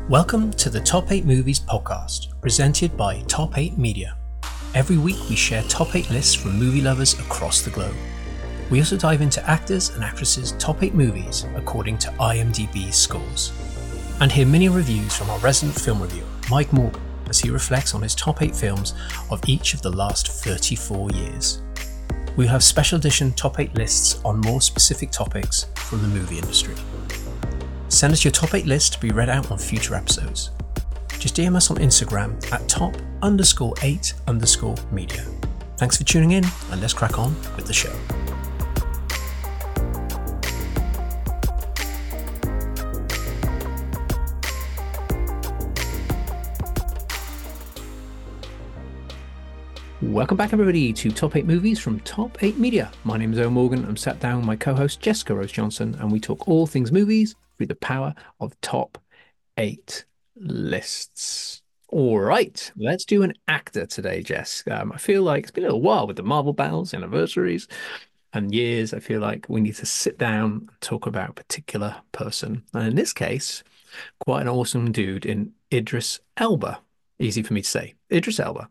Welcome to the Top 8 Movies podcast, presented by Top 8 Media. Every week we share top 8 lists from movie lovers across the globe. We also dive into actors and actresses' top 8 movies according to IMDb's scores. And hear mini reviews from our resident film reviewer, Mike Morgan, as he reflects on his top 8 films of each of the last 34 years. We'll have special edition top 8 lists on more specific topics from the movie industry. Send us your top 8 list to be read out on future episodes. Just DM us on Instagram at top_8_media. Thanks for tuning in, and let's crack on with the show. Welcome back, everybody, to Top 8 Movies from Top 8 Media. My name is Owen Morgan. I'm sat down with my co-host Jessica Rose Johnson, and we talk all things movies through the power of Top 8 lists. All right, let's do an actor today, Jess. I feel like it's been a little while with the Marvel battles, anniversaries, and years. I feel like we need to sit down and talk about a particular person. And in this case, quite an awesome dude in Idris Elba. Easy for me to say, Idris Elba.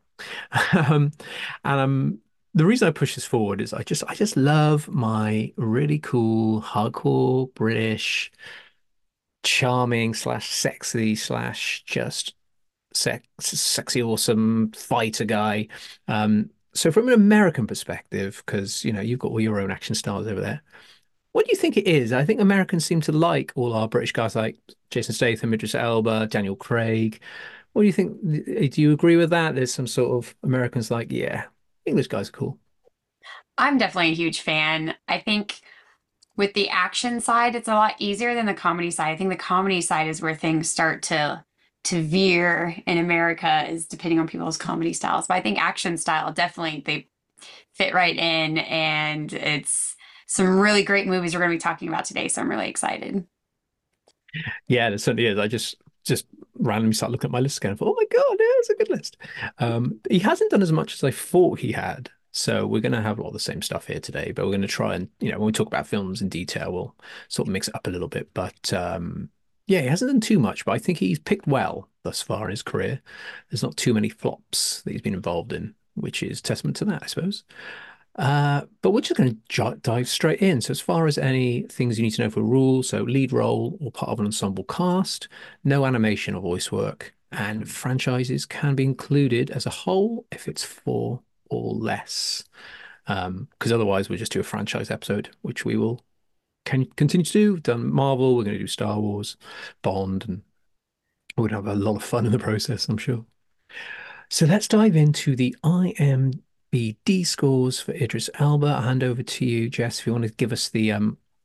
The reason I push this forward is I just love my really cool, hardcore British, charming / sexy / just sexy, awesome fighter guy. So from an American perspective, because you've got all your own action stars over there, what do you think it is? I think Americans seem to like all our British guys like Jason Statham, Idris Elba, Daniel Craig. What do you think? Do you agree with that? There's some sort of Americans like, yeah, English guys are cool. I'm definitely a huge fan. I think with the action side, it's a lot easier than the comedy side. I think the comedy side is where things start to veer in America, is depending on people's comedy styles. But I think action style, definitely they fit right in, and it's some really great movies we're going to be talking about today. So I'm really excited. Yeah, it certainly is. I just randomly start looking at my list again and thought, oh my God, yeah, it's a good list. He hasn't done as much as I thought he had. So we're going to have a lot of the same stuff here today, but we're going to try and, when we talk about films in detail, we'll sort of mix it up a little bit. But yeah, he hasn't done too much, but I think he's picked well thus far in his career. There's not too many flops that he's been involved in, which is testament to that, I suppose. But we're just going to dive straight in. So as far as any things you need to know for rules, so lead role or part of an ensemble cast, no animation or voice work, and franchises can be included as a whole if it's 4 or less. Because otherwise we'll just do a franchise episode, which we will continue to do. We've done Marvel, we're going to do Star Wars, Bond, and we're going to have a lot of fun in the process, I'm sure. So let's dive into the IMDb scores for Idris Elba. I'll hand over to you, Jess, if you want to give us the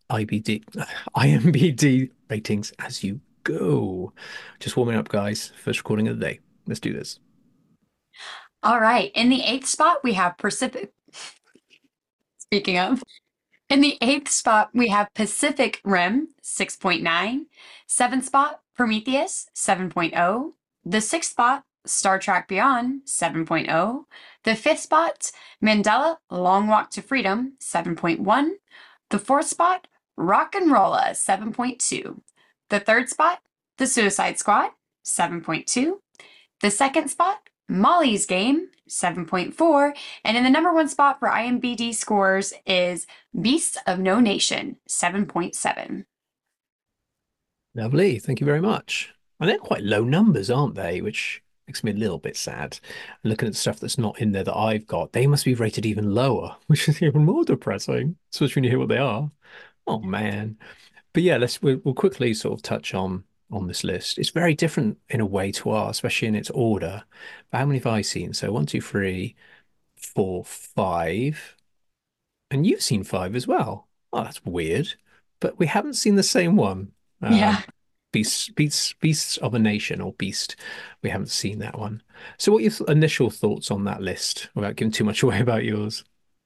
IMDb ratings as you go. Just warming up, guys. First recording of the day. Let's do this. All right. In the eighth spot, we have Pacific. Speaking of, in the eighth spot, we have Pacific Rim, 6.9. Seventh spot, Prometheus, 7.0. The sixth spot, Star Trek Beyond, 7.0. The fifth spot, Mandela, Long Walk to Freedom, 7.1. The fourth spot, Rock'n'Rolla, 7.2. The third spot, The Suicide Squad, 7.2. The second spot, Molly's Game, 7.4. And in the number one spot for IMDb scores is Beasts of No Nation, 7.7. Lovely. Thank you very much. And they're quite low numbers, aren't they? Which makes me a little bit sad. Looking at the stuff that's not in there that I've got, they must be rated even lower, which is even more depressing, especially when you hear what they are. Oh man. But yeah, we'll quickly sort of touch on this list. It's very different in a way to ours, especially in its order. But how many have I seen? So 1, 2, 3, 4, 5. And you've seen 5 as well. Oh, that's weird. But we haven't seen the same one. Yeah. Beasts of a Nation, or Beast. We haven't seen that one. So what are your initial thoughts on that list without giving too much away about yours?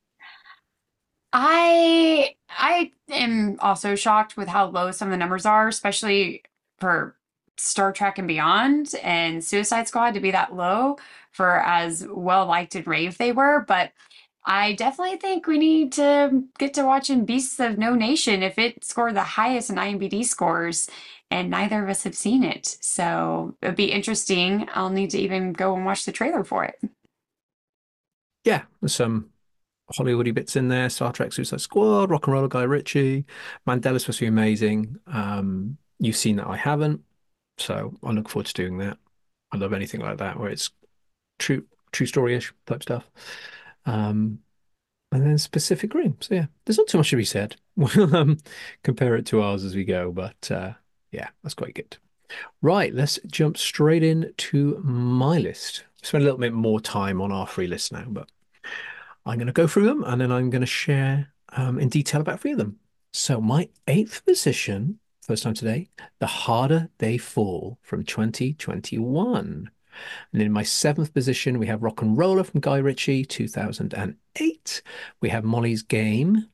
I am also shocked with how low some of the numbers are, especially for Star Trek and Beyond and Suicide Squad to be that low for as well liked and raved they were. But I definitely think we need to get to watching Beasts of No Nation. If it scored the highest in IMDb scores, and neither of us have seen it. So it'd be interesting. I'll need to even go and watch the trailer for it. Yeah, there's some Hollywoody bits in there. Star Trek Suicide Squad, Rock and Roller Guy Ritchie. Mandela's supposed to be amazing. You've seen that, I haven't, so I look forward to doing that. I love anything like that where it's true story-ish type stuff. Um, and then Pacific Rim. So yeah, there's not too much to be said. We'll compare it to ours as we go, but yeah, that's quite good. Right, let's jump straight in to my list. Spend a little bit more time on our free list now, but I'm going to go through them and then I'm going to share in detail about three of them. So my eighth position, first time today, The Harder They Fall from 2021. And in my seventh position, we have Rock and Roller from Guy Ritchie, 2008. We have Molly's Game.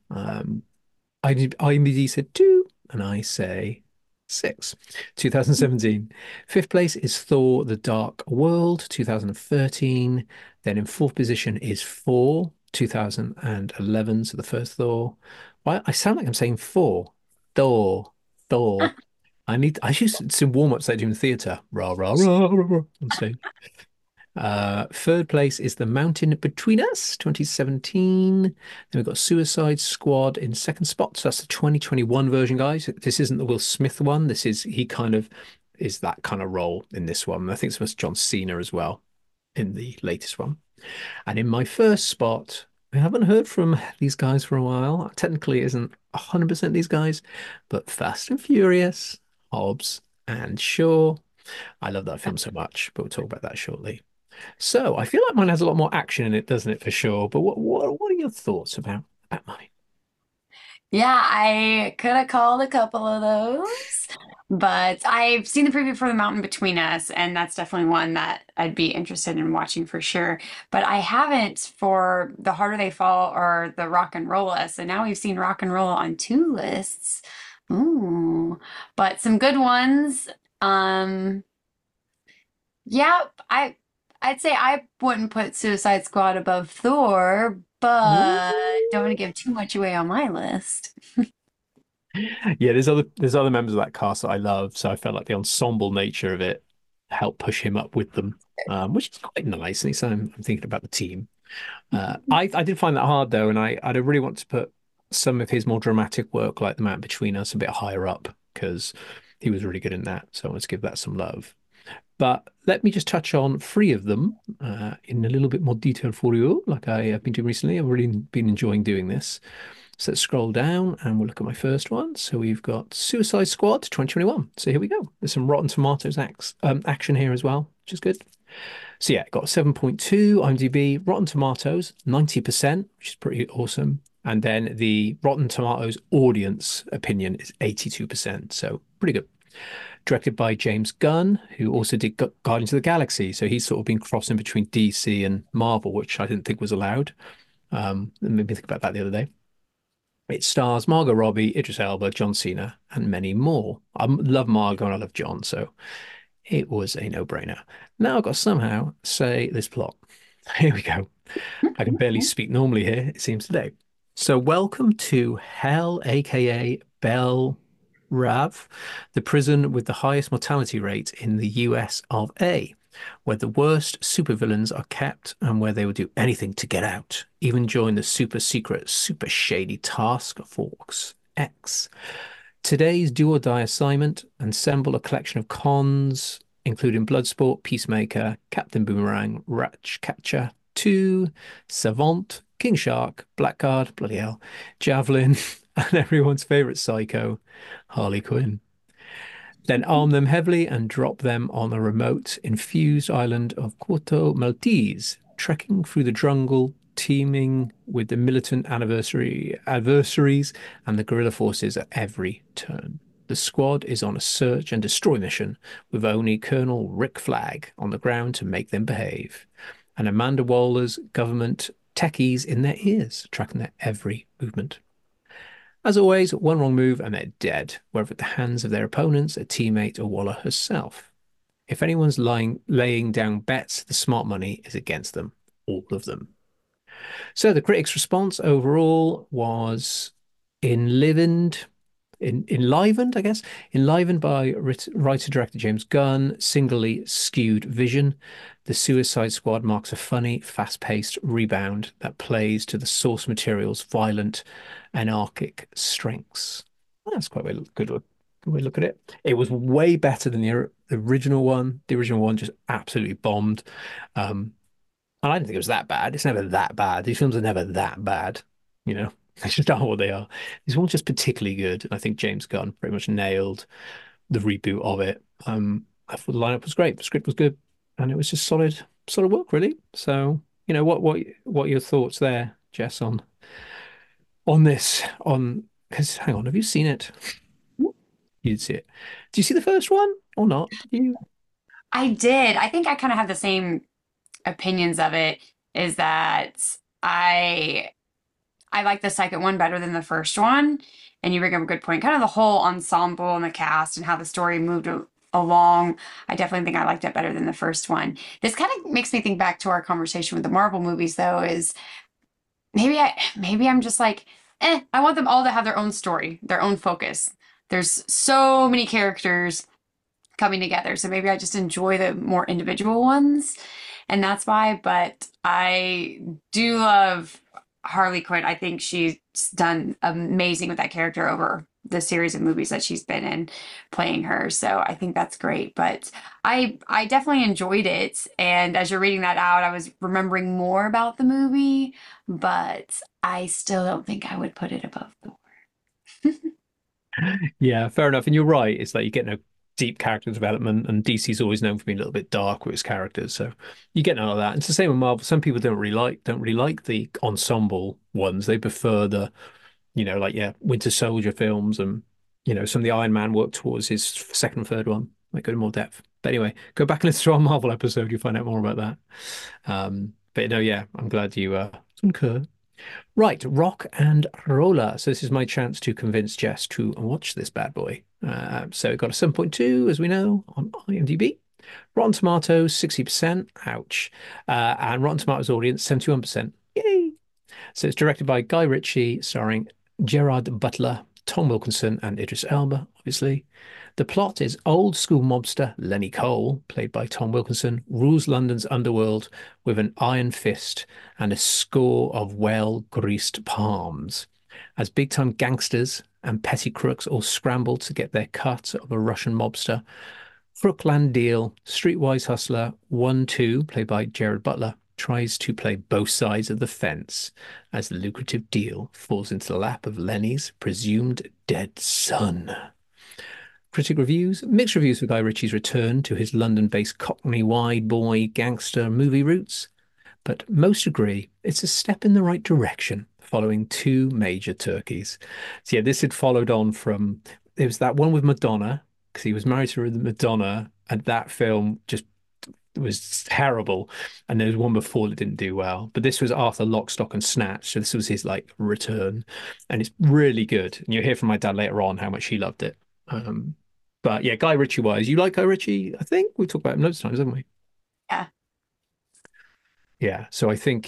IMDb said two, and I say six. 2017. Fifth place is Thor: The Dark World, 2013. Then in fourth position is Four, 2011. So the first Thor. Why I sound like I'm saying four. Thor, Thor. I used to warm up stage in the theatre. Rah, rah, rah, rah, rah, on stage. Third place is The Mountain Between Us, 2017. Then we've got Suicide Squad in second spot. So that's the 2021 version, guys. This isn't the Will Smith one. He kind of is that kind of role in this one. I think it's John Cena as well in the latest one. And in my first spot, I haven't heard from these guys for a while. Technically, it isn't 100% these guys, but Fast and Furious, Hobbs and Shaw. I love that film so much, but we'll talk about that shortly. So I feel like mine has a lot more action in it, doesn't it, for sure? But what are your thoughts about mine? Yeah, I could have called a couple of those, but I've seen the preview for The Mountain Between Us, and that's definitely one that I'd be interested in watching for sure. But I haven't for The Harder They Fall or the Rock and Rolla. So now we've seen Rock and Rolla on two lists. Ooh, but some good ones. Um, yeah, I'd say I wouldn't put Suicide Squad above Thor, but don't want to give too much away on my list. Yeah, there's other members of that cast that I love, so I felt like the ensemble nature of it helped push him up with them, which is quite nice. And so I'm thinking about the team. I did find that hard though, and I'd really want to put some of his more dramatic work, like The Man Between Us, a bit higher up because he was really good in that. So I want to give that some love. But let me just touch on three of them in a little bit more detail for you, like I have been doing recently. I've really been enjoying doing this. So let's scroll down and we'll look at my first one. So we've got Suicide Squad 2021. So here we go. There's some Rotten Tomatoes action here as well, which is good. So yeah, got 7.2 IMDb, Rotten Tomatoes 90%, which is pretty awesome. And then the Rotten Tomatoes audience opinion is 82%. So pretty good. Directed by James Gunn, who also did Guardians of the Galaxy. So he's sort of been crossing between DC and Marvel, which I didn't think was allowed. It made me think about that the other day. It stars Margot Robbie, Idris Elba, John Cena, and many more. I love Margot and I love John, so it was a no-brainer. Now I've got to somehow say this plot. Here we go. I can barely speak normally here, it seems today. So welcome to Hell, aka Bel Rav, the prison with the highest mortality rate in the US of A, where the worst supervillains are kept and where they will do anything to get out, even join the super secret, super shady Task Force X. Today's do or die assignment: assemble a collection of cons, including Bloodsport, Peacemaker, Captain Boomerang, Ratcatcher 2, Savant, King Shark, Blackguard, bloody hell, Javelin, and everyone's favorite psycho, Harley Quinn. Then arm them heavily and drop them on a remote, infused island of Corto Maltese, trekking through the jungle, teeming with the militant adversaries and the guerrilla forces at every turn. The squad is on a search and destroy mission, with only Colonel Rick Flag on the ground to make them behave, and Amanda Waller's government techies in their ears, tracking their every movement. As always, one wrong move and they're dead, whether at the hands of their opponents, a teammate, or Waller herself. If anyone's laying down bets, the smart money is against them, all of them. So the critics' response overall was enlivened, enlivened, I guess, enlivened by writer-director James Gunn, singly skewed vision. The Suicide Squad marks a funny, fast-paced rebound that plays to the source material's violent, anarchic strengths. That's quite a good way to look at it. It was way better than the original one. The original one just absolutely bombed. Um, and I didn't think it was that bad. It's never that bad. These films are never that bad, you know. They just are what they are. This one's just particularly good. And I think James Gunn pretty much nailed the reboot of it. I thought the lineup was great, the script was good, and it was just solid work, really. So, what are your thoughts there, Jess, on this? On because hang on, have you seen it? You did see it. Did you see the first one or not? Did you? I did. I think I kind of have the same opinions of it, is that I I like the second one better than the first one. And you bring up a good point. Kind of the whole ensemble and the cast and how the story moved along. I definitely think I liked it better than the first one. This kind of makes me think back to our conversation with the Marvel movies, though, is maybe I'm just like, I want them all to have their own story, their own focus. There's so many characters coming together. So maybe I just enjoy the more individual ones. And that's why, but I do love Harley Quinn. I think she's done amazing with that character over the series of movies that she's been in playing her. So I think that's great. But I definitely enjoyed it. And as you're reading that out, I was remembering more about the movie, but I still don't think I would put it above Thor. Yeah, fair enough. And you're right. It's like you get no deep character development, and DC's always known for being a little bit dark with its characters. So you get none of that. And it's the same with Marvel. Some people don't really like the ensemble ones. They prefer the, like Winter Soldier films, and some of the Iron Man work towards his second and third one. Might go into more depth. But anyway, go back and listen to our Marvel episode. You'll find out more about that. But no, yeah, I'm glad you concur. Right, rock and roller. So this is my chance to convince Jess to watch this bad boy. So it got a 7.2, as we know, on IMDb. Rotten Tomatoes, 60%. Ouch. And Rotten Tomatoes audience, 71%. Yay. So it's directed by Guy Ritchie, starring Gerard Butler, Tom Wilkinson, and Idris Elba, obviously. The plot is old school mobster Lenny Cole, played by Tom Wilkinson, rules London's underworld with an iron fist and a score of well-greased palms. As big-time gangsters and petty crooks all scramble to get their cut of a Russian mobster, Crookland Deal, streetwise hustler 1-2, played by Gerard Butler, tries to play both sides of the fence as the lucrative deal falls into the lap of Lenny's presumed dead son. Critic reviews, mixed reviews for Guy Ritchie's return to his London-based Cockney wide boy gangster movie roots, but most agree it's a step in the right direction following two major turkeys. So yeah, this had followed on from, there was that one with Madonna, because he was married to Madonna, and that film just was terrible. And there was one before that didn't do well. But this was Arthur Lock, Stock and Snatch. So this was his return. And it's really good. And you'll hear from my dad later on how much he loved it. But yeah, Guy Ritchie wise, you like Guy Ritchie? I think we've talked about him loads of times, haven't we? Yeah. Yeah. So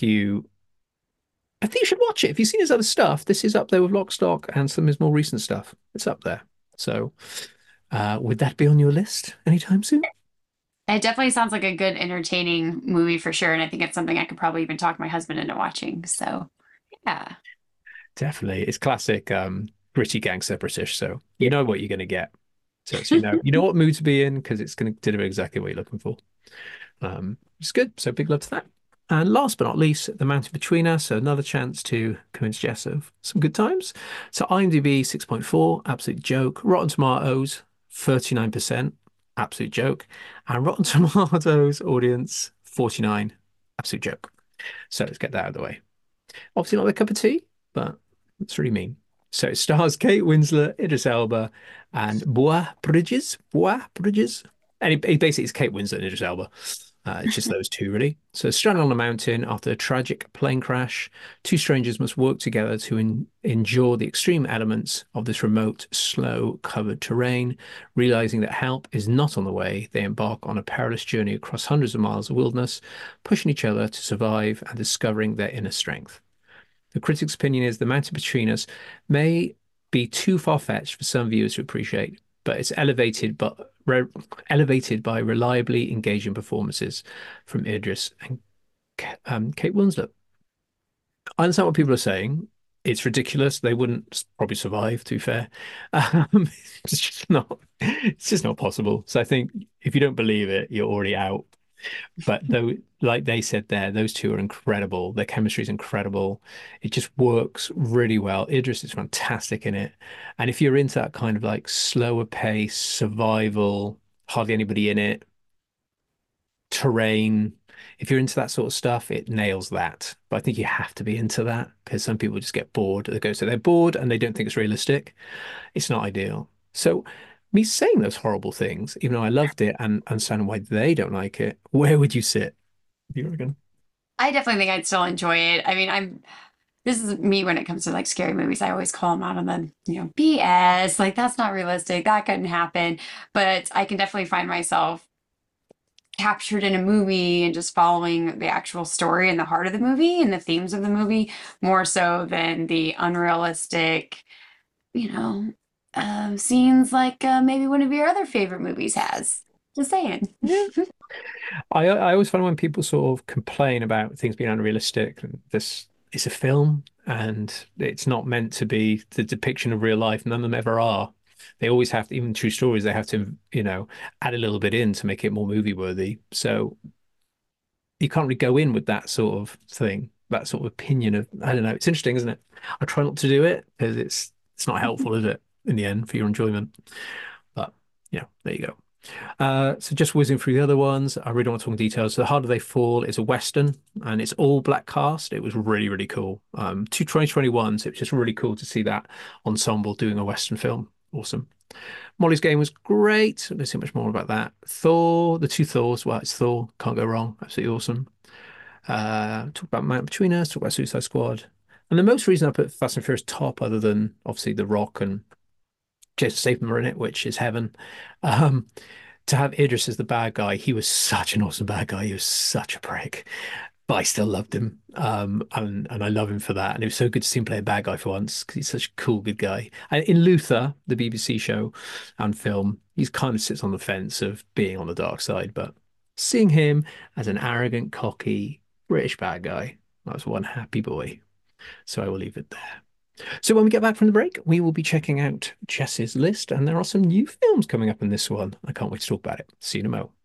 I think you should watch it. If you've seen his other stuff, this is up there with Lock, Stock and some of his more recent stuff. It's up there. So would that be on your list anytime soon? It definitely sounds like a good, entertaining movie for sure. And I think it's something I could probably even talk my husband into watching. So, yeah. Definitely. It's classic gritty gangster British. So you know what you're going to get. So you know what mood to be in, because it's going to deliver exactly what you're looking for. It's good. So big love to that. And last but not least, The Mountain Between Us. So another chance to convince Jess of some good times. So IMDb 6.4, absolute joke. Rotten Tomatoes 39%, absolute joke. And Rotten Tomatoes audience 49, absolute joke. So let's get that out of the way. Obviously not their cup of tea, but it's really mean. So it stars Kate Winslet, Idris Elba, and Bois Bridges. Bois Bridges. And it basically is Kate Winslet and Idris Elba. It's just those two, really. So stranded on a mountain after a tragic plane crash, two strangers must work together to endure the extreme elements of this remote, snow-covered terrain. Realizing that help is not on the way, they embark on a perilous journey across hundreds of miles of wilderness, pushing each other to survive and discovering their inner strength. The critic's opinion is The Mountain Between Us may be too far-fetched for some viewers to appreciate, but it's elevated by reliably engaging performances from Idris and Kate Winslet. I understand what people are saying. It's ridiculous. They wouldn't probably survive, to be fair. It's just not possible. So I think if you don't believe it, you're already out. But though, like they said there, those two are incredible. Their chemistry is incredible. It just works really well. Idris is fantastic in it. And if you're into that kind of like slower pace, survival, hardly anybody in it, terrain, if you're into that sort of stuff, it nails that. But I think you have to be into that because some people just get bored. They go, so they're bored and they don't think it's realistic. It's not ideal. So me saying those horrible things, even though I loved it and understand why they don't like it, where would you sit? You reckon? I definitely think I'd still enjoy it. I mean, this is me when it comes to like scary movies. I always call them out on the, BS. Like that's not realistic. That couldn't happen. But I can definitely find myself captured in a movie and just following the actual story and the heart of the movie and the themes of the movie more so than the unrealistic, you know, scenes like maybe one of your other favorite movies has. Just saying. Yeah. I always find when people sort of complain about things being unrealistic, and this is a film and it's not meant to be the depiction of real life. None of them ever are. They always have to, even true stories, they have to, add a little bit in to make it more movie worthy. So you can't really go in with that sort of thing, that sort of opinion of, I don't know. It's interesting, isn't it? I try not to do it because it's not helpful, is it, in the end for your enjoyment? But yeah, there you go. So just whizzing through the other ones, I really don't want to talk in details. So The Harder They Fall is a Western and it's all black cast. It was really, really cool. 2021, so it was just really cool to see that ensemble doing a Western film. Awesome. Molly's Game was great. Let's see much more about that. Thor, the two Thors. Well, it's Thor. Can't go wrong. Absolutely awesome. Talk about Mount Between Us, talk about Suicide Squad. And the most reason I put Fast and Furious top, other than obviously The Rock and Jason Statham are in it, which is heaven. Um, to have Idris as the bad guy, he was such an awesome bad guy. He was such a prick, but I still loved him. And I love him for that. And it was so good to see him play a bad guy for once because he's such a cool, good guy. And in Luther, the BBC show and film, he's kind of sits on the fence of being on the dark side, but seeing him as an arrogant, cocky British bad guy, I was one happy boy. So I will leave it there. So when we get back from the break, we will be checking out Jess's list, and there are some new films coming up in this one. I can't wait to talk about it. See you in a mo.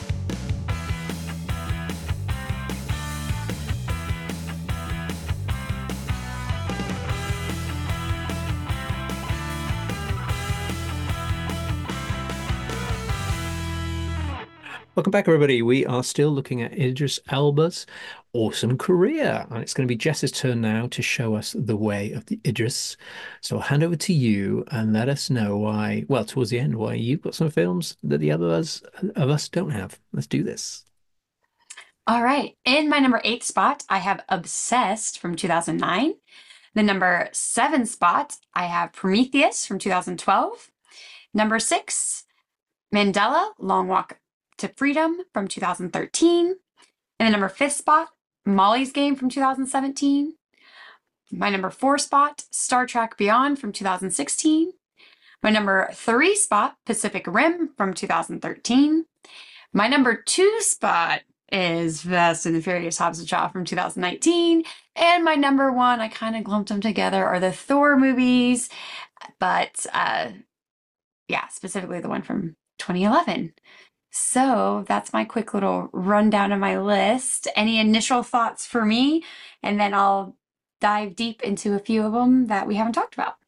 Welcome back, everybody. We are still looking at Idris Elba's awesome career, and it's going to be Jess's turn now to show us the way of the Idris. So I'll hand over to you and let us know why, well, towards the end, why you've got some films that the others of us don't have. Let's do this. All right. In my number 8 spot, I have Obsessed from 2009. The number 7 spot, I have Prometheus from 2012. Number 6, Mandela, Long Walk to Freedom from 2013. In the number 5th spot, Molly's Game from 2017. My number 4 spot, Star Trek Beyond from 2016. My number 3 spot, Pacific Rim from 2013. My number 2 spot is Fast and the Furious Hobbs and Shaw from 2019. And my number 1, I kind of lumped them together, are the Thor movies. But yeah, specifically the one from 2011. So that's my quick little rundown of my list. Any initial thoughts for me? And then I'll dive deep into a few of them that we haven't talked about.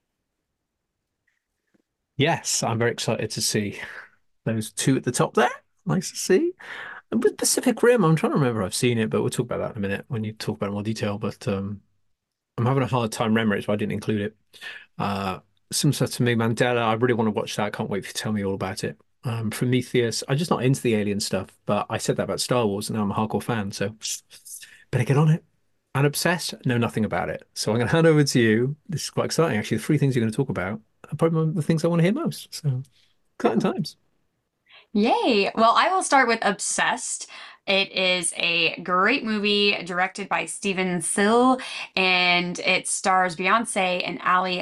Yes, I'm very excited to see those two at the top there. Nice to see. And with Pacific Rim, I'm trying to remember I've seen it, but we'll talk about that in a minute when you talk about it in more detail. But I'm having a hard time remembering it, so I didn't include it. Similar to me, Mandela, I really want to watch that. I can't wait for you to tell me all about it. Prometheus, I'm just not into the alien stuff, but I said that about Star Wars, and now I'm a hardcore fan, so better get on it. And Obsessed, know nothing about it. So I'm going to hand over to you. This is quite exciting, actually. The three things you're going to talk about are probably the things I want to hear most. So exciting times. Yay! Well, I will start with Obsessed. It is a great movie directed by Steven Sill, and it stars Beyonce and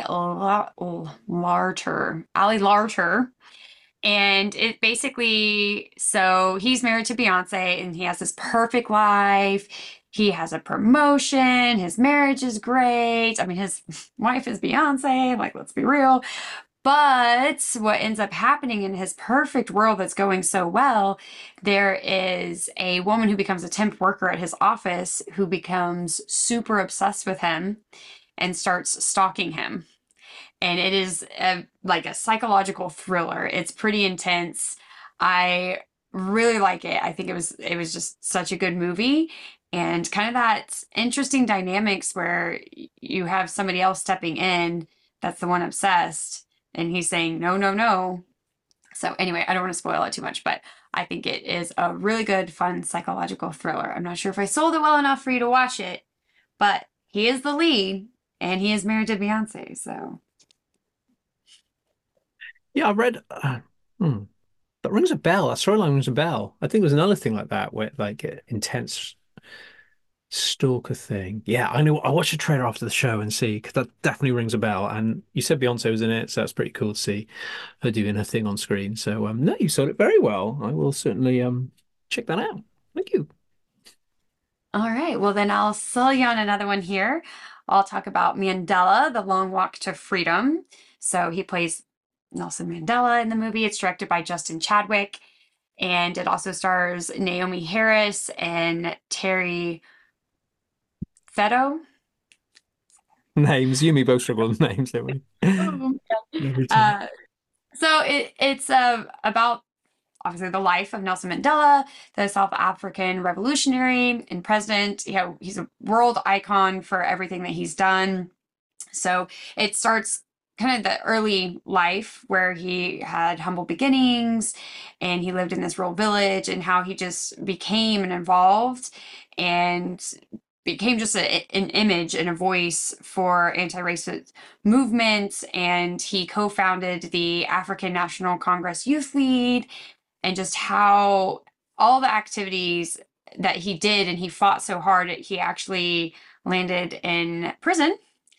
Larter. Ali Larter. And it basically, so he's married to Beyonce and he has this perfect life. He has a promotion. His marriage is great. I mean, his wife is Beyonce. Like, let's be real. But what ends up happening in his perfect world that's going so well, there is a woman who becomes a temp worker at his office who becomes super obsessed with him and starts stalking him. And it is like a psychological thriller. It's pretty intense. I really like it. I think it was just such a good movie and kind of that interesting dynamics where you have somebody else stepping in that's the one obsessed and he's saying no, no, no. So anyway, I don't want to spoil it too much, but I think it is a really good, fun psychological thriller. I'm not sure if I sold it well enough for you to watch it, but he is the lead and he is married to Beyonce, so Yeah, I read. That rings a bell. That storyline rings a bell. I think there's another thing like that where like intense stalker thing. Yeah, I know. I'll watch a trailer after the show and see because that definitely rings a bell. And you said Beyonce was in it, so that's pretty cool to see her doing her thing on screen. So no, you sold it very well. I will certainly check that out. Thank you. all right, well, then I'll sell you on another one here. I'll talk about Mandela, The Long Walk to Freedom. So he plays Nelson Mandela in the movie. It's directed by Justin Chadwick, and it also stars Naomi Harris and Terry Fetto. Names. You and me both struggle with names, don't we? Oh. Every time. Uh, so it's about obviously the life of Nelson Mandela, the South African revolutionary and president. You know, he's a world icon for everything that he's done. So it starts kind of the early life where he had humble beginnings and he lived in this rural village and how he just became and evolved and became just an image and a voice for anti-racist movements. And he co-founded the African National Congress Youth League, and just how all the activities that he did and he fought so hard, he actually landed in prison.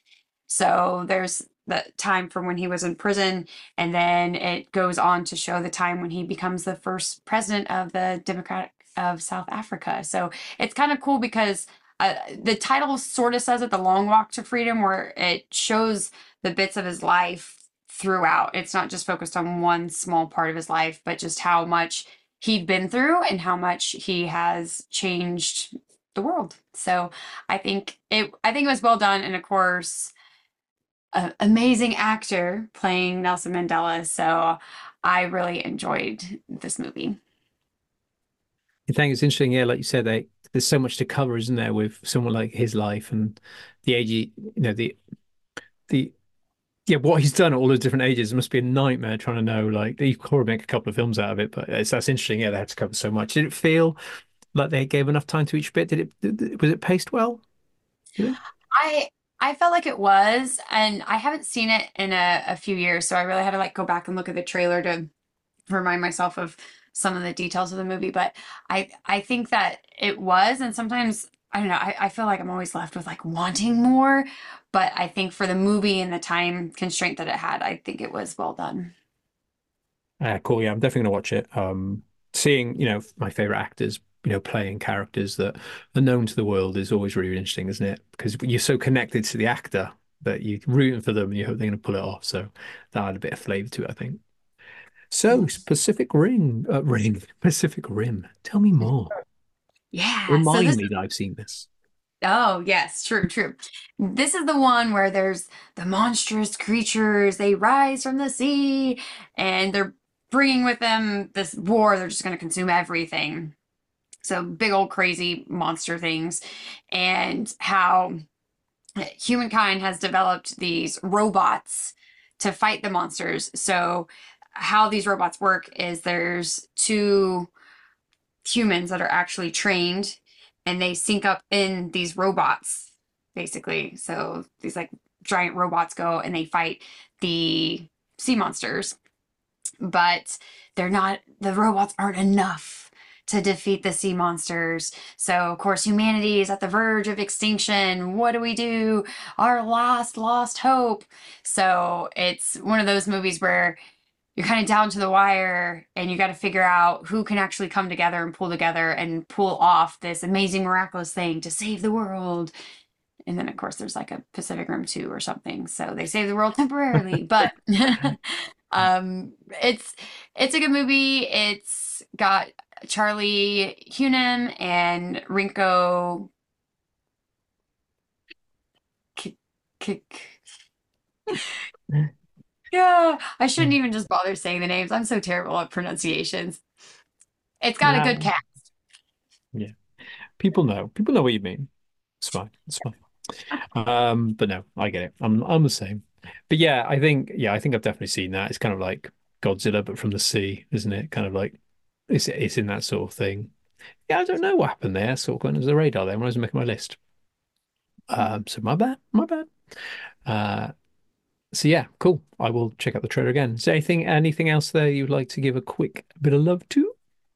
So there's the time from when he was in prison, and then it goes on to show the time when he becomes the first president of the Democratic of South Africa. So it's kind of cool because the title sort of says it, The Long Walk to Freedom, where it shows the bits of his life throughout. It's not just focused on one small part of his life, but just how much he'd been through and how much he has changed the world. So I think it was well done, and of course, an amazing actor playing Nelson Mandela. So I really enjoyed this movie. I think it's interesting. Yeah, like you said, there's so much to cover, isn't there, with someone like his life and the age, the yeah, what he's done at all those different ages. It must be a nightmare trying to know. Like, you could probably make a couple of films out of it, but that's interesting. Yeah, they had to cover so much. Did it feel like they gave enough time to each bit? Was it paced well? Do you think? I I felt like it was, and I haven't seen it in a few years, so I really had to like go back and look at the trailer to remind myself of some of the details of the movie. But I think that it was, and sometimes I don't know, I feel like I'm always left with like wanting more, but I think for the movie and the time constraint that it had, I think it was well done. Cool. Yeah, I'm definitely gonna watch it. Seeing, my favorite actors, playing characters that are known to the world is always really interesting, isn't it? Because you're so connected to the actor that you're rooting for them and you hope they're going to pull it off. So that had a bit of flavor to it, I think. So Yes. Pacific Rim. Tell me more. Yeah. So Remind this me that I've seen this. Oh, yes, true, true. This is the one where there's the monstrous creatures, they rise from the sea, and they're bringing with them this war. They're just going to consume everything. So big old crazy monster things, and how humankind has developed these robots to fight the monsters. So how these robots work is there's two humans that are actually trained and they sync up in these robots basically. So these like giant robots go and they fight the sea monsters. but the robots aren't enough to defeat the sea monsters. So, of course, humanity is at the verge of extinction. What do we do? Our last lost hope. So, it's one of those movies where you're kind of down to the wire and you got to figure out who can actually come together and pull off this amazing, miraculous thing to save the world. And then, of course, there's like a Pacific Rim 2 or something. So they save the world temporarily. But um, it's it's a good movie. It's got Charlie Hunnam and Rinko K- K- yeah, I shouldn't even just bother saying the names. I'm so terrible at pronunciations. It's got a good Nah, cast. yeah. People know. People know what you mean. It's fine. It's fine. But no, I get it. I'm the same. But yeah, I think I've definitely seen that. It's kind of like Godzilla, but from the sea, isn't it? Kind of like it's in that sort of thing. Yeah, I don't know what happened there. Sort of going under the radar there when I was making my list. So my bad, my bad. Uh, so yeah, cool. I will check out the trailer again. Is there anything else there you'd like to give a quick bit of love to?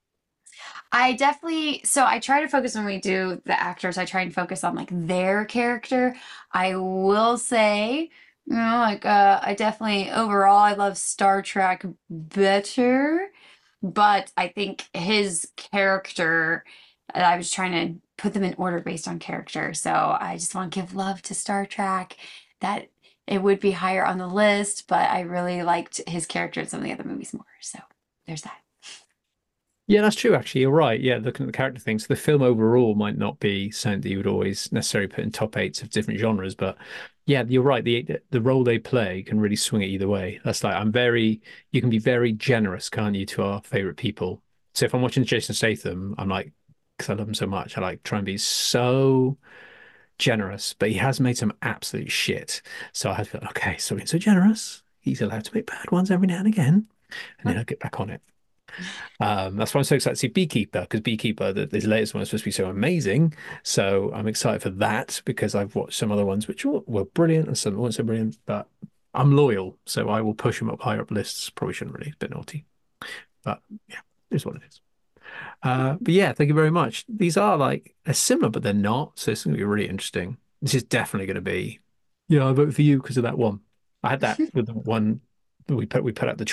So I try to focus when we do the actors, I try and focus on like their character. I will say, I definitely overall I love Star Trek better, but I think his character, I was trying to put them in order based on character. So I just want to give love to Star Trek. That it would be higher on the list, but I really liked his character in some of the other movies more. So there's that. Yeah, that's true, actually. You're right. Yeah, looking at the character things, the film overall might not be something that you would always necessarily put in top eights of different genres, but yeah, you're right. The role they play can really swing it either way. That's like you can be very generous, can't you, to our favorite people. So if I'm watching Jason Statham, I'm like, because I love him so much, I like try and be so generous, but he has made some absolute shit. So I had to feel, okay, so he's so generous. He's allowed to make bad ones every now and again, and then I'll get back on it. That's why I'm so excited to see Beekeeper, because Beekeeper, this latest one is supposed to be so amazing. So I'm excited for that because I've watched some other ones which were brilliant and some weren't so brilliant, but I'm loyal, so I will push them up higher up lists. Probably shouldn't really, a bit naughty, but yeah, it's what it is. But yeah, thank you very much. These are like they're similar, but they're not. So it's going to be really interesting. This is definitely going to be, yeah, I vote for you because of that one. I had that with the one that we put out the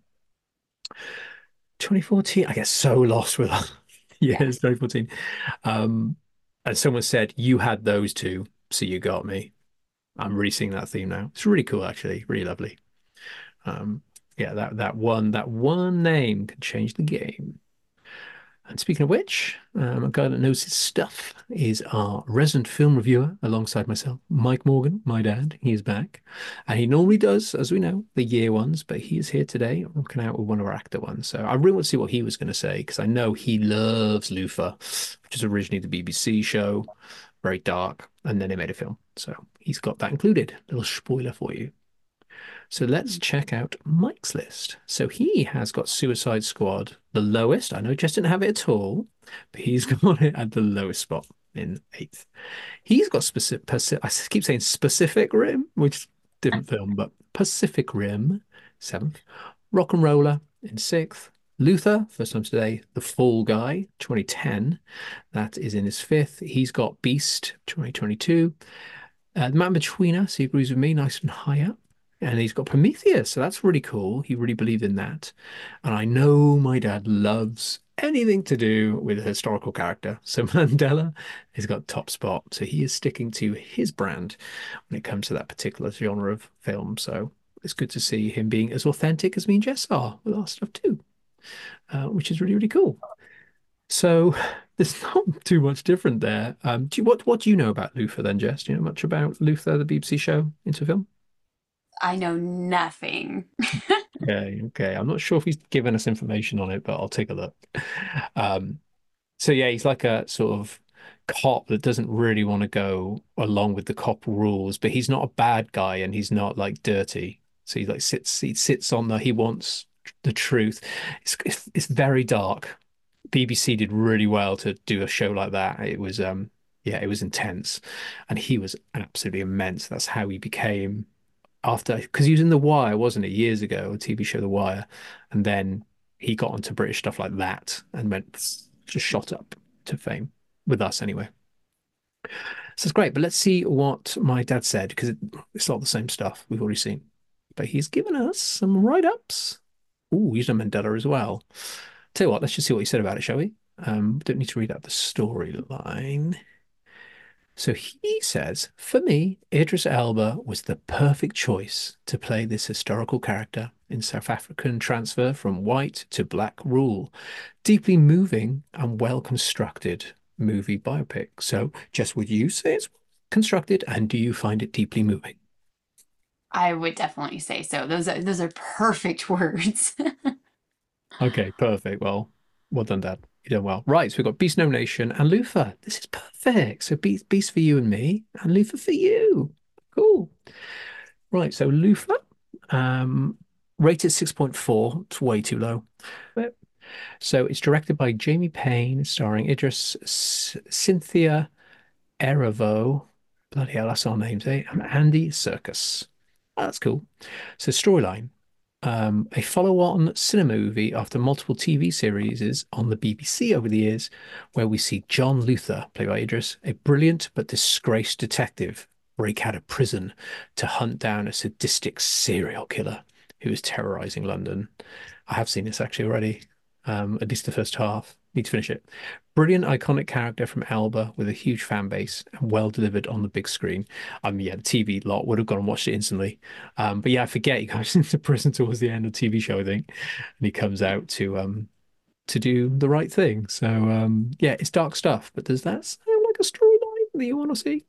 2014. I get so lost with Yeah. years, 2014. Um, and someone said, you had those two, so you got me. I'm really seeing that theme now. It's really cool, actually. Really lovely. Um, yeah, that one name can change the game. And speaking of which, a guy that knows his stuff is our resident film reviewer alongside myself, Mike Morgan, my dad. He is back. And he normally does, as we know, the year ones, but he is here today rocking out with one of our actor ones. So I really want to see what he was going to say because I know he loves Luther, which is originally the BBC show, very dark, and then they made a film. So he's got that included. Little spoiler for you. So let's check out Mike's list. So he has got Suicide Squad the lowest. I know Jess didn't have it at all, but he's got it at the lowest spot in eighth. He's got I keep saying Specific Rim, which is a different film, but Pacific Rim, seventh. Rock and Roller in sixth. Luther, first time today. The Fall Guy, 2010. That is in his fifth. He's got Beast, 2022. The Man Between Us, he agrees with me, nice and high up. And he's got Prometheus, so that's really cool. He really believed in that. And I know my dad loves anything to do with a historical character. So Mandela has got top spot. So he is sticking to his brand when it comes to that particular genre of film. So it's good to see him being as authentic as me and Jess are with our stuff too, which is really, really cool. So there's not too much different there. What do you know about Luther then, Jess? Do you know much about Luther, the BBC show, into film? I know nothing. Okay, okay. I'm not sure if he's given us information on it, but I'll take a look. Um, so yeah, he's like a sort of cop that doesn't really want to go along with the cop rules, but he's not a bad guy and he's not like dirty. So he sits on he wants the truth. It's very dark. BBC did really well to do a show like that. It was yeah, it was intense. And he was absolutely immense. That's how he became after, because he was in The Wire, wasn't it, years ago, a TV show, The Wire, and then he got onto British stuff like that and went just shot up to fame with us anyway. So it's great, but let's see what my dad said because it's not the same stuff we've already seen. But he's given us some write-ups. Ooh, he's done Mandela as well. Tell you what, let's just see what he said about it, shall we? Don't need to read out the storyline. So he says, for me, Idris Elba was the perfect choice to play this historical character in South African transfer from white to black rule. Deeply moving and well constructed movie biopic. So, Jess, would you say it's constructed and do you find it deeply moving? I would definitely say so. Those are perfect words. Okay, perfect. Well done, Dad. You done well. Right, so we've got Beast No Nation and Lufa. This is perfect. So Beast for you and me, and Lufa for you. Cool. Right, so Lufa, um, rated 6.4. It's way too low. So it's directed by Jamie Payne, starring Cynthia Erivo. Bloody hell, that's our names, eh? And Andy Serkis. Oh, that's cool. So storyline. A follow-on cinema movie after multiple TV series on the BBC over the years, where we see John Luther, played by Idris, a brilliant but disgraced detective, break out of prison to hunt down a sadistic serial killer who is terrorizing London. I have seen this actually already, at least the first half. Need to finish it. Brilliant, iconic character from Elba with a huge fan base and well delivered on the big screen. Yeah, the TV lot would have gone and watched it instantly. But yeah, I forget he goes into prison towards the end of the TV show, I think, and he comes out to do the right thing. So yeah, it's dark stuff. But does that sound like a storyline that you want to see?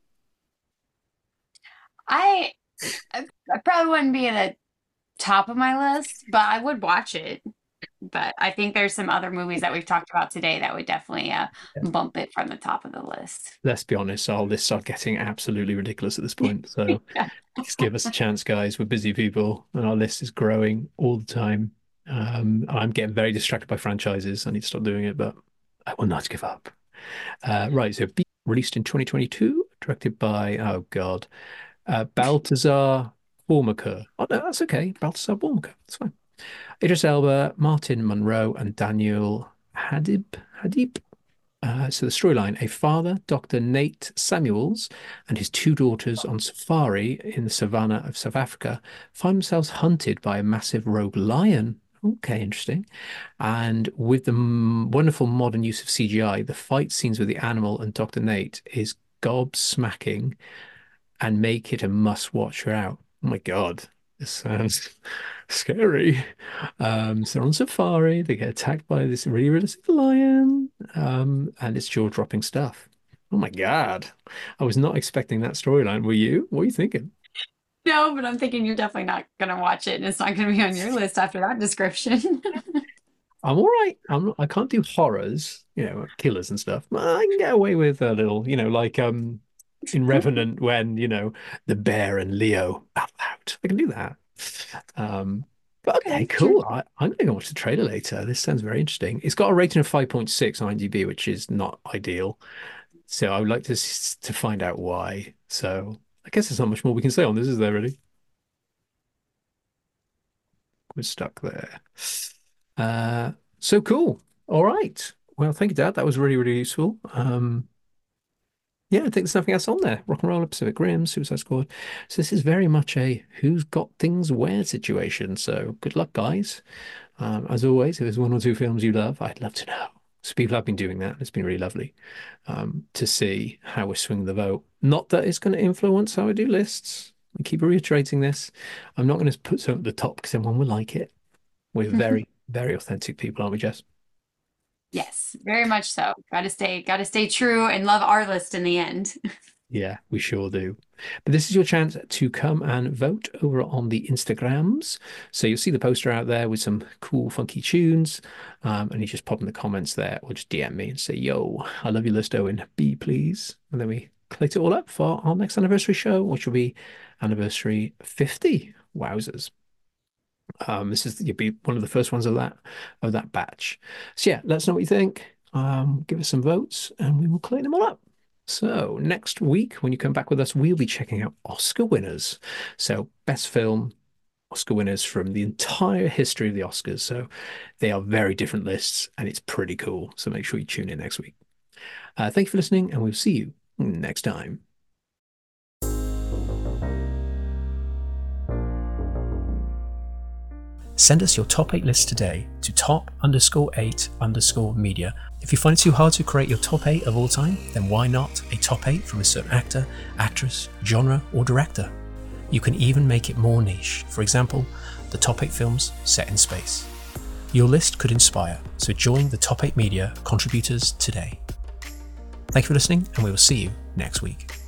I I probably wouldn't be at the top of my list, but I would watch it. But I think there's some other movies that we've talked about today that would definitely bump it from the top of the list. Let's be honest, our lists are getting absolutely ridiculous at this point. So Yeah. just give us a chance, guys. We're busy people, and our list is growing all the time. I'm getting very distracted by franchises. I need to stop doing it, but I will not give up. Right, so Beat released in 2022, directed by, oh God, Baltazar Kormákur. Oh no, that's okay. Baltazar Kormákur. That's fine. Idris Elba, Martin Monroe, and Daniel Hadib. So the storyline, a father, Dr. Nate Samuels, and his two daughters on safari in the savannah of South Africa find themselves hunted by a massive rogue lion. Okay, interesting. And with the wonderful modern use of CGI, the fight scenes with the animal and Dr. Nate is gobsmacking and make it a must-watch throughout. Oh my God, this sounds scary. So they're on safari, they get attacked by this really realistic lion, and it's jaw-dropping stuff. Oh my God. I was not expecting that storyline. Were you? What are you thinking? No, but I'm thinking you're definitely not going to watch it, and it's not going to be on your list after that description. I'm all right. I can't do horrors, killers and stuff. But I can get away with a little, like in Revenant when, the bear and Leo battle out. I can do that. But okay, That's true. cool. I'm going to watch the trailer later. This sounds very interesting. It's got a rating of 5.6 on IMDb, which is not ideal. So I would like to find out why. So I guess there's not much more we can say on this, is there really? We're stuck there. So cool. All right. Well, thank you, Dad. That was really, really useful. Yeah, I think there's nothing else on there. Rock and Roller, Pacific Rim, Suicide Squad. So this is very much a who's got things where situation. So good luck, guys. As always, if there's one or two films you love, I'd love to know. So people have been doing that. It's been really lovely to see how we're swinging the vote. Not that it's going to influence how I do lists. I keep reiterating this. I'm not going to put something at the top because everyone will like it. We're very, very authentic people, aren't we, Jess? Yes, very much so. Got to stay true and love our list in the end. Yeah, we sure do. But this is your chance to come and vote over on the Instagrams. So you'll see the poster out there with some cool, funky tunes. And you just pop in the comments there or just DM me and say, yo, I love your list, Owen. B, please. And then we collect it all up for our next anniversary show, which will be anniversary 50. Wowzers. You'll be one of the first ones of that batch. So yeah, let us know what you think. Give us some votes and we will collect them all up. So next week, when you come back with us, we'll be checking out Oscar winners. So best film, Oscar winners from the entire history of the Oscars. So they are very different lists, and it's pretty cool. So make sure you tune in next week. Thank you for listening, and we'll see you next time. Send us your top 8 list today to top_8_media. If you find it too hard to create your top 8 of all time, then why not a top 8 from a certain actor, actress, genre, or director? You can even make it more niche. For example, the top 8 films set in space. Your list could inspire, so join the Top 8 Media contributors today. Thank you for listening, and we will see you next week.